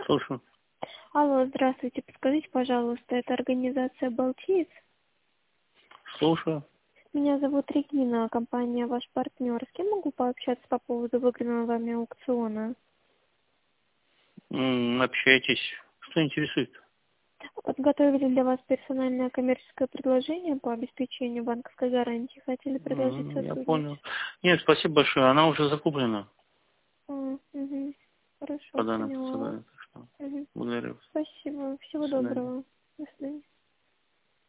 Слушаю. Алло, здравствуйте. Подскажите, пожалуйста, это организация «Балтиец»? Слушаю. Меня зовут Регина, компания «Ваш партнер». С кем могу пообщаться по поводу выигранного вами аукциона? Общайтесь. Что интересует? Подготовили для вас персональное коммерческое предложение по обеспечению банковской гарантии. Хотели предложить Я сотрудничество. понял. Нет, спасибо большое. Она уже закуплена Угу. по Хорошо, данным поняла. представляю. Так что Угу. благодарю вас. Спасибо. Всего До свидания. доброго. До свидания.